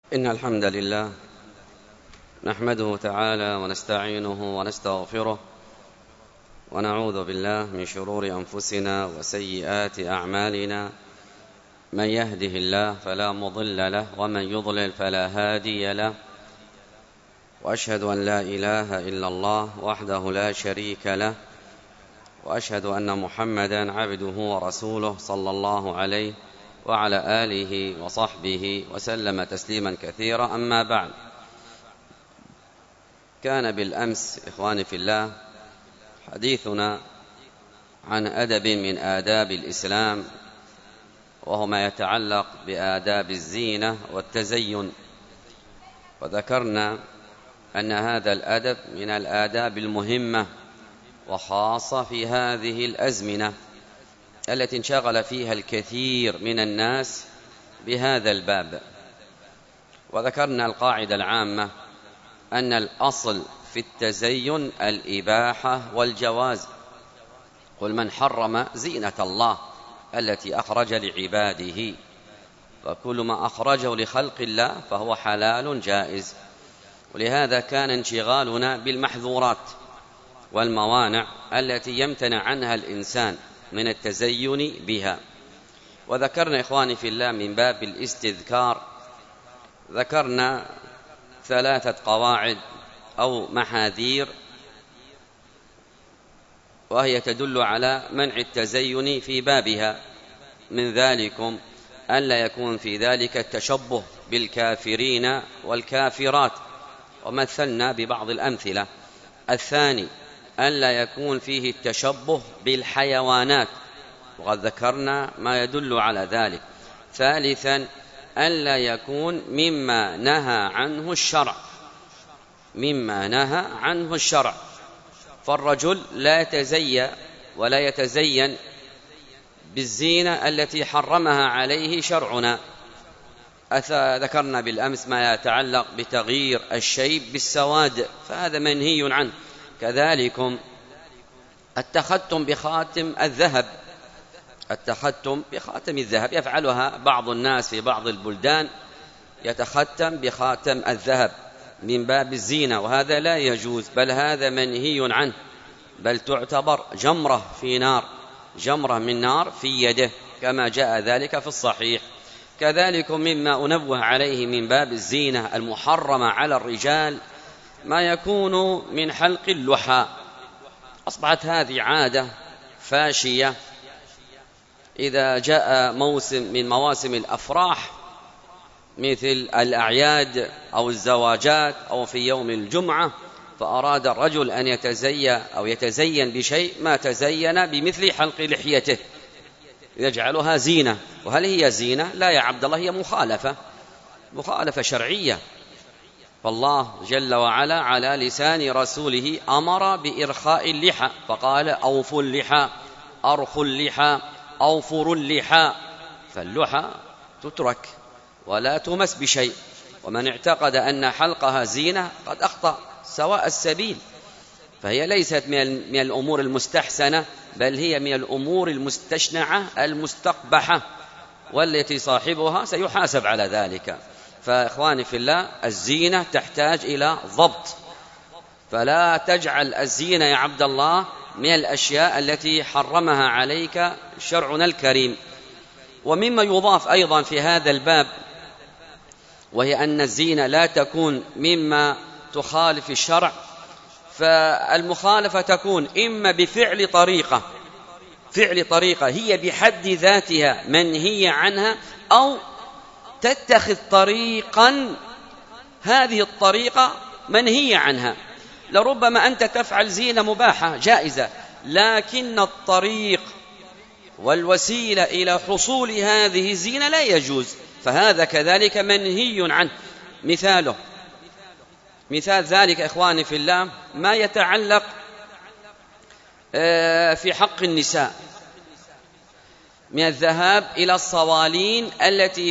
إن الحمد لله نحمده تعالى ونستعينه ونستغفره ونعوذ بالله من شرور أنفسنا وسيئات أعمالنا. من يهده الله فلا مضل له ومن يضلل فلا هادي له، وأشهد أن لا إله إلا الله وحده لا شريك له، وأشهد أن محمدا عبده ورسوله صلى الله عليه وعلى آله وصحبه وسلم تسليما كثيرا. أما بعد، كان بالأمس إخواني في الله حديثنا عن أدب من آداب الإسلام، وهو ما يتعلق بآداب الزينة والتزين، وذكرنا أن هذا الأدب من الآداب المهمة، وخاصة في هذه الأزمنة التي انشغل فيها الكثير من الناس بهذا الباب. وذكرنا القاعدة العامة أن الأصل في التزين الإباحة والجواز. قل من حرم زينة الله التي أخرج لعباده، فكل ما أخرجه لخلق الله فهو حلال جائز. ولهذا كان انشغالنا بالمحظورات والموانع التي يمتنع عنها الإنسان من التزين بها. وذكرنا إخواني في الله من باب الاستذكار، ذكرنا 3 قواعد أو محاذير، وهي تدل على منع التزين في بابها. من ذلكم ألا يكون في ذلك التشبه بالكافرين والكافرات، ومثلنا ببعض الأمثلة. الثاني ألا يكون فيه التشبه بالحيوانات، وقد ذكرنا ما يدل على ذلك. ثالثا ألا يكون مما نهى عنه الشرع، مما نهى عنه الشرع، فالرجل لا يتزين ولا يتزين بالزينة التي حرمها عليه شرعنا. ذكرنا بالأمس ما يتعلق بتغيير الشيب بالسواد، فهذا منهي عنه. كذلكم التختم بخاتم الذهب، التختم بخاتم الذهب يفعلها بعض الناس في بعض البلدان، يتختم بخاتم الذهب من باب الزينة، وهذا لا يجوز، بل هذا منهي عنه، بل تعتبر جمرة في نار، جمرة من نار في يده، كما جاء ذلك في الصحيح. كذلك مما أنوه عليه من باب الزينة المحرمة على الرجال ما يكون من حلق اللحى. أصبحت هذه عادة فاشية، إذا جاء موسم من مواسم الأفراح مثل الأعياد أو الزواجات أو في يوم الجمعة، فأراد الرجل أن يتزين بشيء ما تزين بمثل حلق لحيته، يجعلها زينة. وهل هي زينة؟ لا يا عبد الله، هي مخالفة شرعية. فالله جل وعلا على لسان رسوله أمر بإرخاء اللحى، فقال أوفوا اللحى، أرخوا اللحى، أوفروا اللحى. فاللحى تترك ولا تمس بشيء، ومن اعتقد أن حلقها زينة قد أخطأ سواء السبيل، فهي ليست من الأمور المستحسنة، بل هي من الأمور المستشنعة المستقبحة، والتي صاحبها سيحاسب على ذلك. فإخواني في الله، الزينة تحتاج إلى ضبط، فلا تجعل الزينة يا عبد الله من الأشياء التي حرمها عليك شرعنا الكريم. ومما يضاف أيضا في هذا الباب، وهي أن الزينة لا تكون مما تخالف الشرع، فالمخالفة تكون إما بفعل طريقة هي بحد ذاتها منهية عنها، أو تتخذ طريقا هذه الطريقة منهية عنها. لربما أنت تفعل زينة مباحة جائزة، لكن الطريق والوسيلة إلى حصول هذه الزينة لا يجوز، فهذا كذلك منهي عنه. مثال ذلك إخواني في الله ما يتعلق في حق النساء من الذهاب إلى الصوالين التي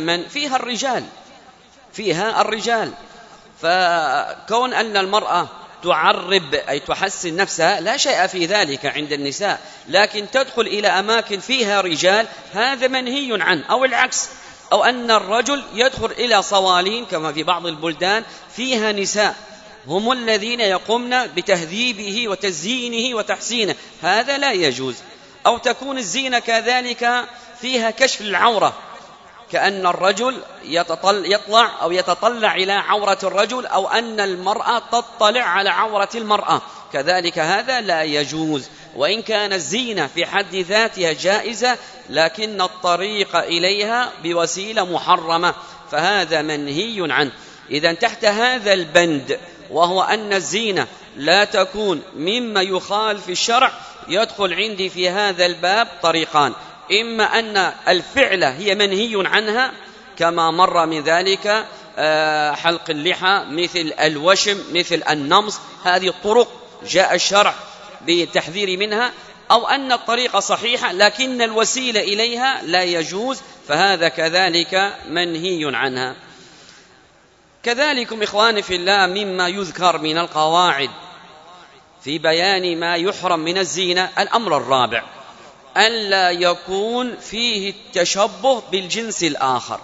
فيها الرجال، فكون أن المرأة تعرب أي تحسن نفسها لا شيء في ذلك عند النساء، لكن تدخل إلى أماكن فيها رجال هذا منهي عنه. أو العكس، أو أن الرجل يدخل إلى صوالين كما في بعض البلدان فيها نساء هم الذين يقومن بتهذيبه وتزيينه وتحسينه، هذا لا يجوز. أو تكون الزينة كذلك فيها كشف العورة، كأن الرجل يطلع أو يتطلع إلى عورة الرجل، أو أن المرأة تطلع على عورة المرأة، كذلك هذا لا يجوز. وإن كان الزينة في حد ذاتها جائزة، لكن الطريق إليها بوسيلة محرمة، فهذا منهي عنه. إذن تحت هذا البند، وهو أن الزينة لا تكون مما يخالف الشرع، يدخل عندي في هذا الباب طريقان: إما أن الفعلة هي منهي عنها كما مر من ذلك حلق اللحى، مثل الوشم، مثل النمص، هذه الطرق جاء الشرع بالتحذير منها، أو أن الطريقة صحيحة لكن الوسيلة إليها لا يجوز، فهذا كذلك منهي عنها. كذلكم إخواني في الله مما يذكر من القواعد في بيان ما يحرم من الزينة، الأمر الرابع ألا يكون فيه التشبه بالجنس الآخر.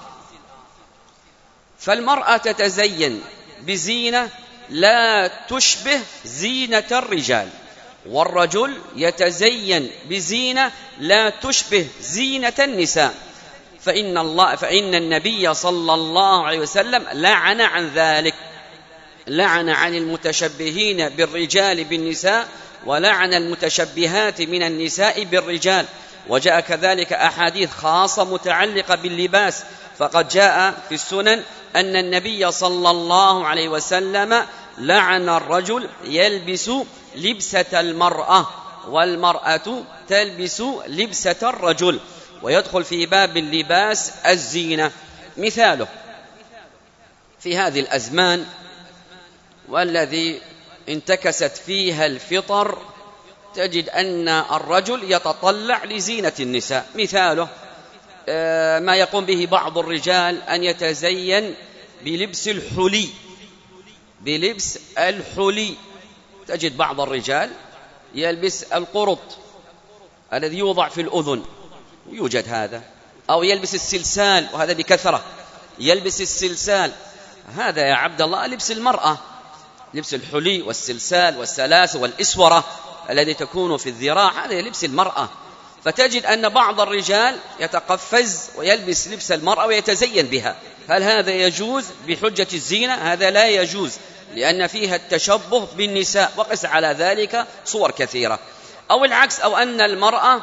فالمرأة تتزين بزينة لا تشبه زينة الرجال، والرجل يتزين بزينة لا تشبه زينة النساء، فإن النبي صلى الله عليه وسلم لعن عن ذلك، لعن عن المتشبهين بالرجال بالنساء، ولعن المتشبهات من النساء بالرجال. وجاء كذلك أحاديث خاصة متعلقة باللباس، فقد جاء في السنن أن النبي صلى الله عليه وسلم لعن الرجل يلبس لبسة المرأة، والمرأة تلبس لبسة الرجل، ويدخل في باب اللباس الزينة. مثاله في هذه الأزمان والذي انتكست فيها الفطر، تجد أن الرجل يتطلع لزينة النساء. مثاله ما يقوم به بعض الرجال أن يتزين بلبس الحلي، بلبس الحلي. تجد بعض الرجال يلبس القرط الذي يوضع في الأذن، يوجد هذا، أو يلبس السلسال، وهذا بكثرة، يلبس السلسال. هذا يا عبد الله لبس المرأة، لبس الحلي والسلسال والسلاسل والإسورة الذي تكون في الذراع، هذا لبس المرأة. فتجد أن بعض الرجال يتقفز ويلبس لبس المرأة ويتزين بها. هل هذا يجوز بحجة الزينة؟ هذا لا يجوز، لأن فيها التشبه بالنساء، وقس على ذلك صور كثيرة. أو العكس، أو أن المرأة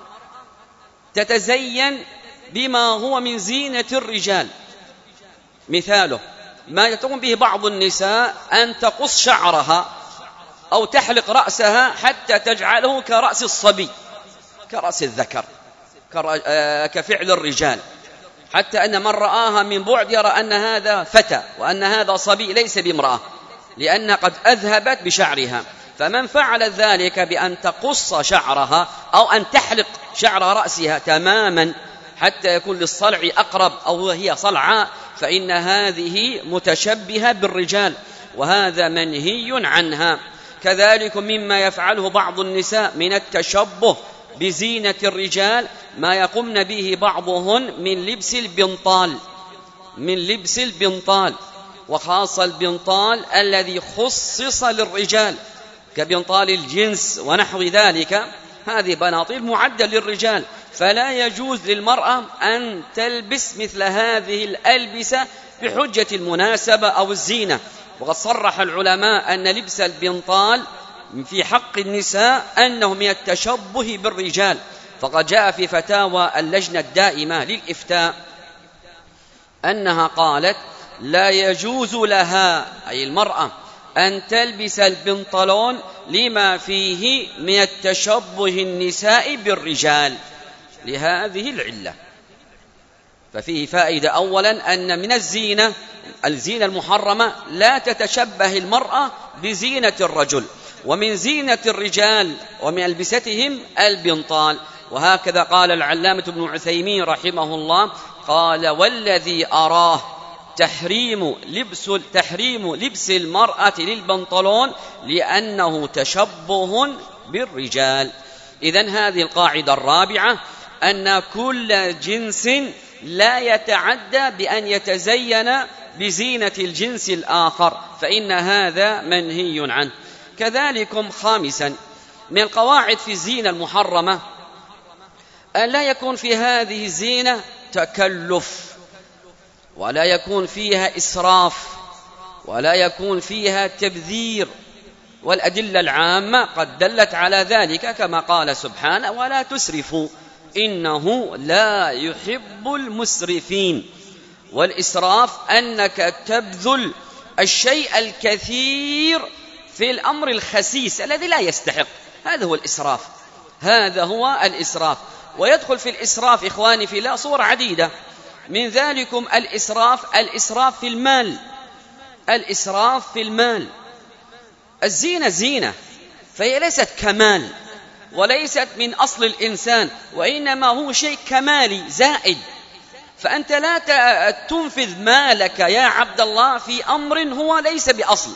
تتزين بما هو من زينة الرجال. مثاله ما يقوم به بعض النساء أن تقص شعرها أو تحلق رأسها حتى تجعله كرأس الصبي، كرأس الذكر، كفعل الرجال، حتى أن من رآها من بعد يرى أن هذا فتى وأن هذا صبي ليس بامرأة، لأن قد أذهبت بشعرها. فمن فعل ذلك بأن تقص شعرها أو أن تحلق شعر رأسها تماما حتى يكون للصلع أقرب أو هي صلعاء، فإن هذه متشبهة بالرجال، وهذا منهي عنها. كذلك مما يفعله بعض النساء من التشبه بزينة الرجال ما يقومن به بعضهن من لبس البنطال، من لبس البنطال، وخاصة البنطال الذي خصص للرجال كبنطال الجنس ونحو ذلك. هذه بناطيل معدة للرجال، فلا يجوز للمرأة أن تلبس مثل هذه الألبسة بحجة المناسبة أو الزينة. وقد صرح العلماء أن لبس البنطال في حق النساء أنه من التشبه بالرجال، فقد جاء في فتاوى اللجنة الدائمة للإفتاء أنها قالت لا يجوز لها، أي المرأة، أن تلبس البنطلون لما فيه من التشبه النساء بالرجال لهذه العلة. ففيه فائدة أولا أن من الزينة المحرمة لا تتشبه المرأة بزينة الرجل، ومن زينة الرجال ومن ألبستهم البنطال. وهكذا قال العلامة ابن عثيمين رحمه الله، قال والذي أراه تحريم لبس المرأة للبنطلون لأنه تشبه بالرجال. إذن هذه القاعدة الرابعة، أن كل جنس لا يتعدى بأن يتزين بزينة الجنس الآخر، فإن هذا منهي عنه. كذلكم خامسا من القواعد في الزينة المحرمة أن لا يكون في هذه الزينة تكلف، ولا يكون فيها إسراف، ولا يكون فيها تبذير، والأدلة العامة قد دلت على ذلك كما قال سبحانه: ولا تسرفوا إنه لا يحب المسرفين. والإسراف أنك تبذل الشيء الكثير في الأمر الخسيس الذي لا يستحق، هذا هو الإسراف، هذا هو الإسراف. ويدخل في الإسراف إخواني في الله صور عديدة، من ذلكم الإسراف في المال، الإسراف في المال. الزينة زينة، فهي ليست كمال وليست من أصل الإنسان، وإنما هو شيء كمالي زائد، فأنت لا تنفذ مالك يا عبد الله في أمر هو ليس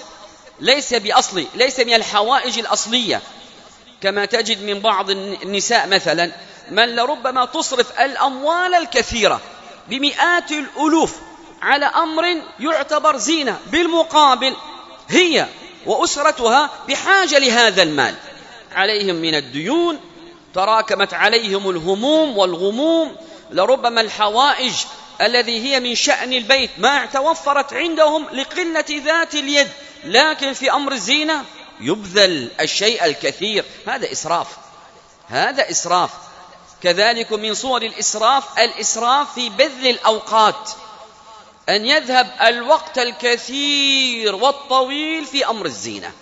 بأصل، ليس من الحوائج الأصلية، كما تجد من بعض النساء مثلا من لربما تصرف الأموال الكثيرة بمئات الألوف على أمر يعتبر زينة، بالمقابل هي وأسرتها بحاجة لهذا المال، عليهم من الديون، تراكمت عليهم الهموم والغموم، لربما الحوائج الذي هي من شأن البيت ما توفرت عندهم لقلة ذات اليد، لكن في أمر الزينة يبذل الشيء الكثير، هذا إسراف، هذا إسراف. كذلك من صور الإسراف في بذل الأوقات، أن يذهب الوقت الكثير والطويل في أمر الزينة،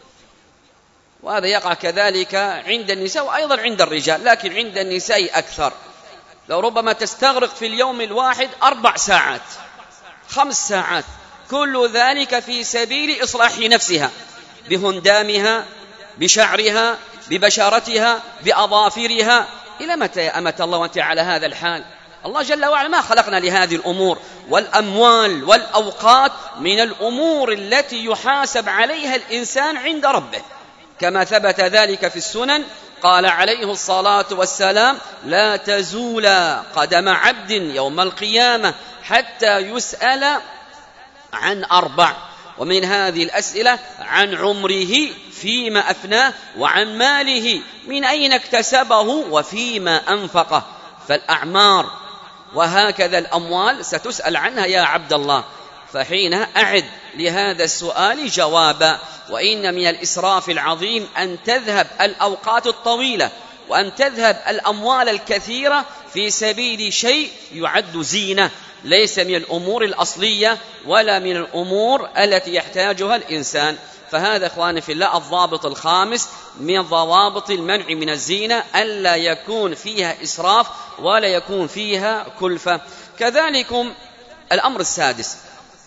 وهذا يقع كذلك عند النساء وأيضا عند الرجال، لكن عند النساء أكثر، لو ربما تستغرق في اليوم الواحد 4 ساعات 5 ساعات، كل ذلك في سبيل إصلاح نفسها بهندامها، بشعرها، ببشرتها، بأظافرها. إلى متى يا أمة الله وأنت على هذا الحال؟ الله جل وعلا ما خلقنا لهذه الأمور، والأموال والأوقات من الأمور التي يحاسب عليها الإنسان عند ربه، كما ثبت ذلك في السنن، قال عليه الصلاة والسلام: لا تزول قدم عبد يوم القيامة حتى يسأل عن 4، ومن هذه الأسئلة: عن عمره فيما أفناه، وعن ماله من أين اكتسبه وفيما أنفقه. فالأعمار وهكذا الأموال ستسأل عنها يا عبد الله، فحينها أعد لهذا السؤال جوابا. وإن من الإسراف العظيم أن تذهب الأوقات الطويلة وأن تذهب الأموال الكثيرة في سبيل شيء يعد زينة، ليس من الأمور الأصلية ولا من الأمور التي يحتاجها الإنسان. فهذا إخواني في الله الضابط الخامس من ضوابط المنع من الزينة، ألا يكون فيها إسراف ولا يكون فيها كلفة. كذلك الأمر السادس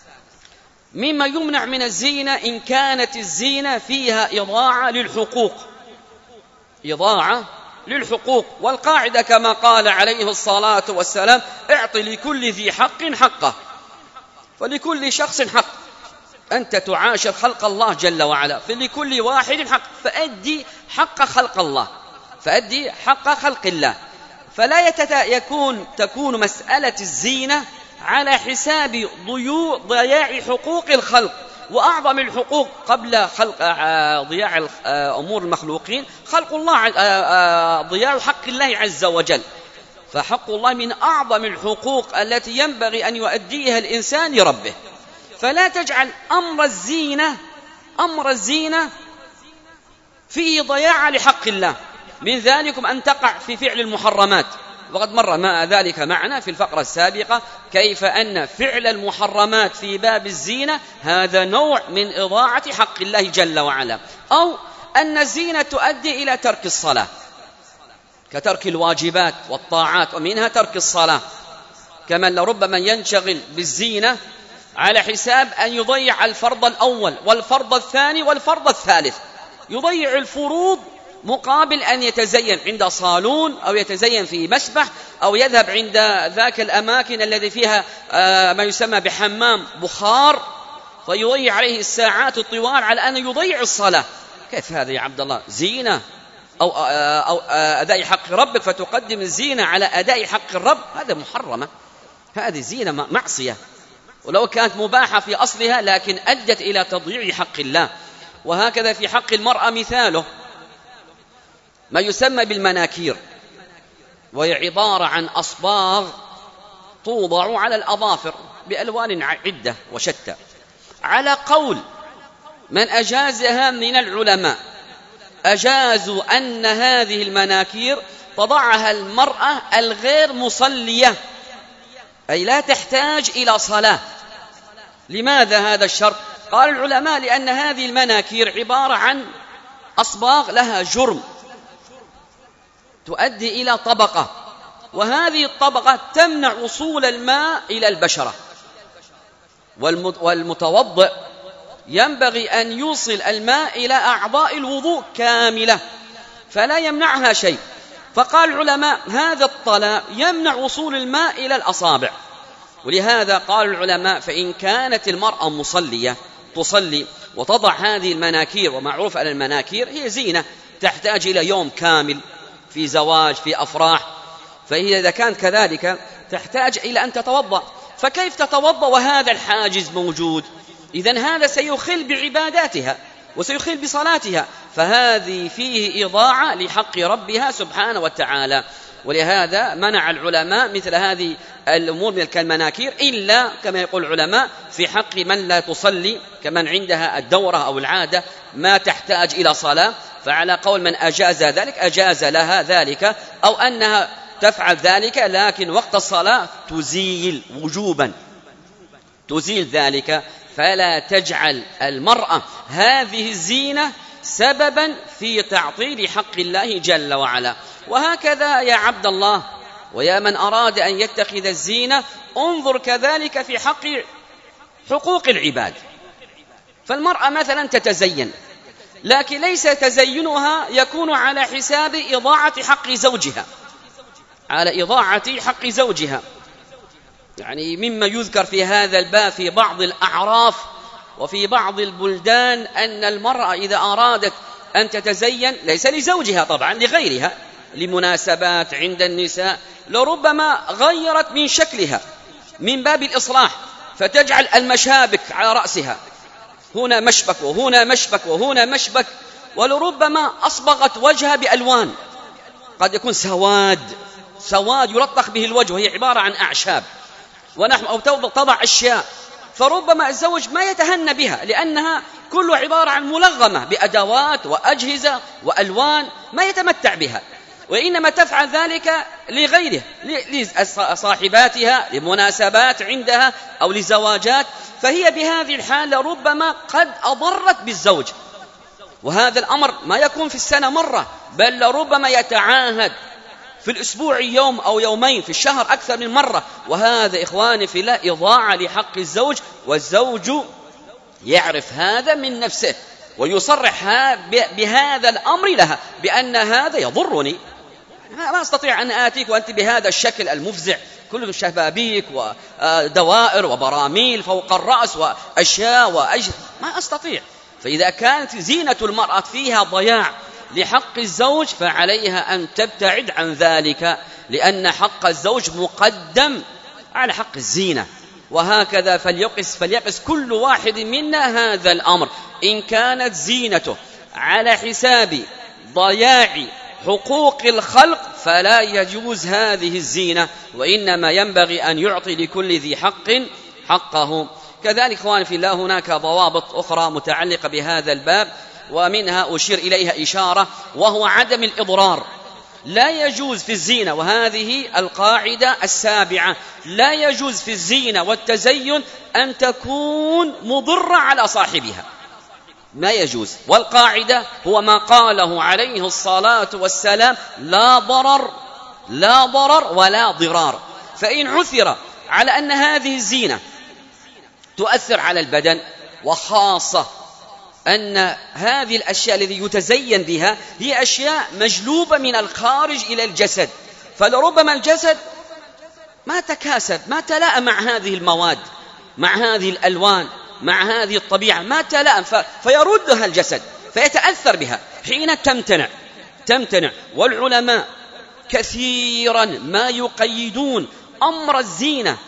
مما يمنع من الزينة إن كانت الزينة فيها إضاعة للحقوق، والقاعدة كما قال عليه الصلاة والسلام: اعط لكل ذي حق حقه، فلكل شخص حق، أنت تعاشر خلق الله جل وعلا، فلكل واحد حق، فأدي حق خلق الله، فأدي حق خلق الله. فلا تكون مسألة الزينة على حساب ضياع حقوق الخلق، وأعظم الحقوق قبل ضياع أمور المخلوقين خلق الله، ضياع حق الله عز وجل، فحق الله من أعظم الحقوق التي ينبغي أن يؤديها الإنسان لربه. فلا تجعل أمر الزينة فيه ضياع لحق الله، من ذلكم أن تقع في فعل المحرمات، وقد مر ما ذلك معنا في الفقرة السابقة، كيف أن فعل المحرمات في باب الزينة هذا نوع من إضاعة حق الله جل وعلا، أو أن الزينة تؤدي إلى ترك الصلاة كترك الواجبات والطاعات، ومنها ترك الصلاة، كمن لربما ينشغل بالزينة على حساب أن يضيع الفرض الأول والفرض الثاني والفرض الثالث، يضيع الفروض مقابل أن يتزين عند صالون أو يتزين في مسبح أو يذهب عند ذاك الأماكن الذي فيها ما يسمى بحمام بخار، فيضيع عليه الساعات الطوال على أن يضيع الصلاة. كيف هذا يا عبد الله؟ زينة أو أداء حق ربك فتقدم الزينة على أداء حق الرب، هذا محرمة، هذه زينة معصية، ولو كانت مباحة في أصلها لكن أدت إلى تضييع حق الله. وهكذا في حق المرأة مثاله ما يسمى بالمناكير، وهي عبارة عن أصباغ توضع على الأظافر بألوان عدة وشتى. على قول من أجازها من العلماء، أجازوا أن هذه المناكير تضعها المرأة الغير مصلية، أي لا تحتاج إلى صلاة. لماذا هذا الشرط؟ قال العلماء لأن هذه المناكير عبارة عن أصباغ لها جرم تؤدي إلى طبقة، وهذه الطبقة تمنع وصول الماء إلى البشرة، والمتوضئ ينبغي أن يوصل الماء إلى أعضاء الوضوء كاملة فلا يمنعها شيء. فقال العلماء هذا الطلاء يمنع وصول الماء إلى الأصابع، ولهذا قال العلماء فإن كانت المرأة مصلية تصلي وتضع هذه المناكير، ومعروف أن المناكير هي زينة تحتاج إلى يوم كامل في زواج في أفراح، فهي إذا كانت كذلك تحتاج إلى أن تتوضأ، فكيف تتوضأ وهذا الحاجز موجود؟ إذن هذا سيخل بعباداتها وسيخل بصلاتها، فهذه فيه إضاعة لحق ربها سبحانه وتعالى. ولهذا منع العلماء مثل هذه الأمور كالمناكير، إلا كما يقول العلماء في حق من لا تصلي كمن عندها الدورة أو العادة ما تحتاج إلى صلاة، فعلى قول من أجاز ذلك أجاز لها ذلك، أو أنها تفعل ذلك لكن وقت الصلاة تزيل وجوبا تزيل ذلك، فلا تجعل المرأة هذه الزينة سببا في تعطيل حق الله جل وعلا. وهكذا يا عبد الله ويا من أراد أن يتخذ الزينة انظر كذلك في حقوق العباد. فالمرأة مثلا تتزين، لكن ليس تزينها يكون على حساب إضاعة حق زوجها، على إضاعة حق زوجها. يعني مما يذكر في هذا الباب في بعض الأعراف وفي بعض البلدان أن المرأة إذا أرادت أن تتزين ليس لزوجها طبعا لغيرها، لمناسبات عند النساء، لربما غيرت من شكلها من باب الإصلاح، فتجعل المشابك على رأسها، هنا مشبك وهنا مشبك وهنا مشبك، ولربما أصبغت وجهها بألوان، قد يكون سواد يلطخ به الوجه وهي عبارة عن أعشاب ونحن، أو تضع أشياء، فربما الزوج ما يتهنى بها لأنها كلها عبارة عن ملغمة بأدوات وأجهزة وألوان ما يتمتع بها، وإنما تفعل ذلك لغيره، لصاحباتها، لمناسبات عندها أو لزواجات، فهي بهذه الحال ربما قد أضرت بالزوج. وهذا الأمر ما يكون في السنة مرة، بل ربما يتعاهد في الأسبوع يوم أو يومين، في الشهر أكثر من مرة، وهذا إخواني في الله إضاعة لحق الزوج، والزوج يعرف هذا من نفسه ويصرح بهذا الأمر لها بأن هذا يضرني، ما أستطيع أن آتيك وأنت بهذا الشكل المفزع، كل شبابيك ودوائر وبراميل فوق الرأس وأشياء ما أستطيع. فإذا كانت زينة المرأة فيها ضياع لحق الزوج فعليها أن تبتعد عن ذلك، لأن حق الزوج مقدم على حق الزينة. وهكذا فليقس كل واحد منا هذا الأمر، إن كانت زينته على حساب ضياع حقوق الخلق فلا يجوز هذه الزينة، وإنما ينبغي أن يعطي لكل ذي حق حقه. كذلك إخواني في الله هناك ضوابط أخرى متعلقة بهذا الباب، ومنها أشير إليها إشارة، وهو عدم الإضرار. لا يجوز في الزينة، وهذه القاعدة السابعة، لا يجوز في الزينة والتزين أن تكون مضرة على صاحبها، ما يجوز. والقاعدة هو ما قاله عليه الصلاة والسلام: لا ضرر ولا ضرار. فإن عثر على أن هذه الزينة تؤثر على البدن، وخاصة أن هذه الأشياء التي يتزين بها هي أشياء مجلوبة من الخارج إلى الجسد، فلربما الجسد ما تكاسب، ما تلائم مع هذه المواد، مع هذه الألوان، مع هذه الطبيعة، ما تلائم، فيردها الجسد فيتأثر بها، حين تمتنع. والعلماء كثيرا ما يقيدون أمر الزينة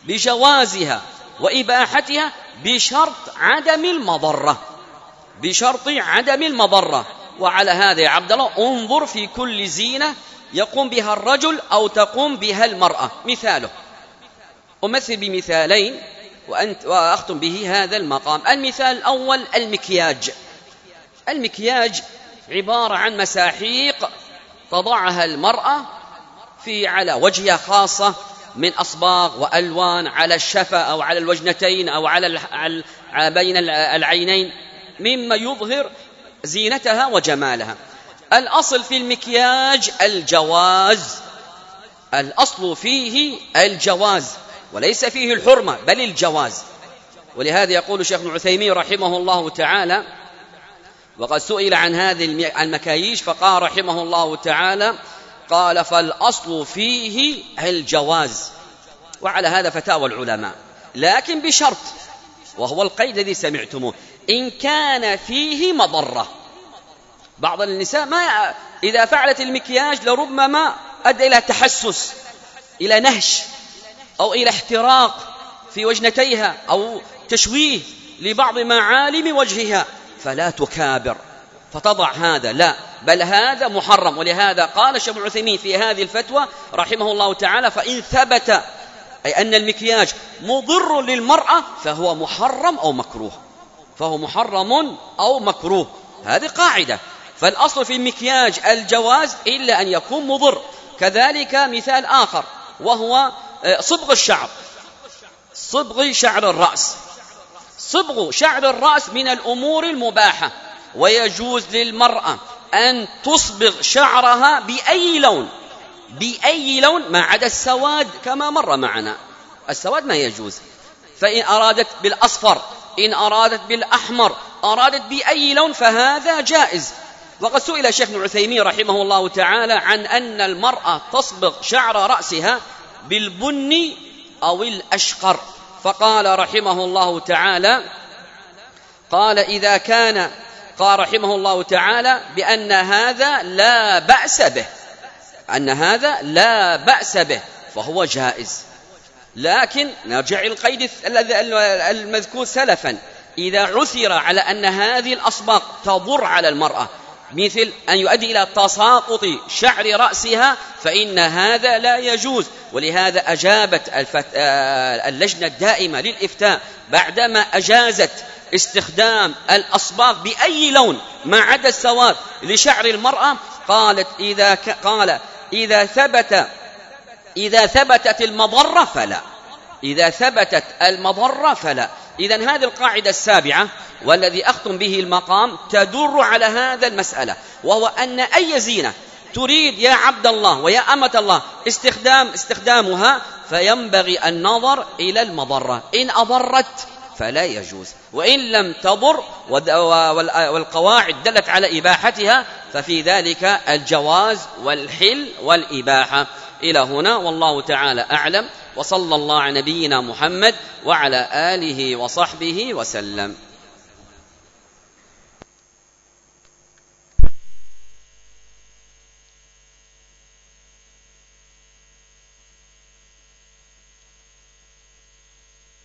بجوازها وإباحتها بشرط عدم المضرة، بشرط عدم المضرة. وعلى هذا يا عبد الله انظر في كل زينة يقوم بها الرجل أو تقوم بها المرأة. مثاله، أمثل بمثالين وأختم به هذا المقام. المثال الأول المكياج. المكياج عبارة عن مساحيق تضعها المرأة على وجهها خاصة من أصباغ وألوان على الشفة أو على الوجنتين أو على بين العينين، مما يظهر زينتها وجمالها. الأصل في المكياج الجواز، الأصل فيه الجواز وليس فيه الحرمة بل الجواز. ولهذا يقول الشيخ ابن عثيمين رحمه الله تعالى، وقد سئل عن هذه المكاييش فقال رحمه الله تعالى، قال فالأصل فيه الجواز. وعلى هذا فتاوى العلماء، لكن بشرط، وهو القيد الذي سمعتموه، إن كان فيه مضرة. بعض النساء إذا فعلت المكياج لربما أدى إلى تحسس، إلى نهش، أو إلى احتراق في وجنتيها، أو تشويه لبعض معالم وجهها، فلا تكابر فتضع هذا، لا، بل هذا محرم. ولهذا قال الشيخ ابن عثيمين في هذه الفتوى رحمه الله تعالى، فإن ثبت أي أن المكياج مضر للمرأة فهو محرم أو مكروه، فهو محرم أو مكروه. هذه قاعدة. فالأصل في المكياج الجواز إلا أن يكون مضر. كذلك مثال آخر وهو صبغ الشعر، صبغ شعر الرأس. صبغ شعر الرأس من الأمور المباحة، ويجوز للمرأة أن تصبغ شعرها بأي لون ما عدا السواد كما مر معنا، السواد ما يجوز. فإن أرادت بالأصفر، إن أرادت بالأحمر، أرادت بأي لون فهذا جائز. وقد سئل الشيخ ابن عثيمين رحمه الله تعالى عن أن المرأة تصبغ شعر رأسها بالبني أو الأشقر، فقال رحمه الله تعالى، قال رحمه الله تعالى بأن هذا لا بأس به، أن هذا لا بأس به فهو جائز. لكن نرجع القيد المذكور سلفا، إذا عثر على أن هذه الأصباغ تضر على المرأة، مثل أن يؤدي إلى تساقط شعر رأسها، فإن هذا لا يجوز. ولهذا أجابت اللجنة الدائمة للإفتاء بعدما أجازت استخدام الأصباغ بأي لون ما عدا السواد لشعر المرأة، قالت إذا ثبتت المضرة فلا، إذا ثبتت المضرة فلا. إذن هذه القاعدة السابعة والذي أختم به المقام تدور على هذا المسألة، وهو أن أي زينة تريد يا عبد الله ويا أمة الله استخدامها، فينبغي النظر إلى المضرة. إن أضرت فلا يجوز، وإن لم تضر والقواعد دلت على إباحتها ففي ذلك الجواز والحل والإباحة. إلى هنا والله تعالى أعلم، وصلى الله على نبينا محمد وعلى آله وصحبه وسلم.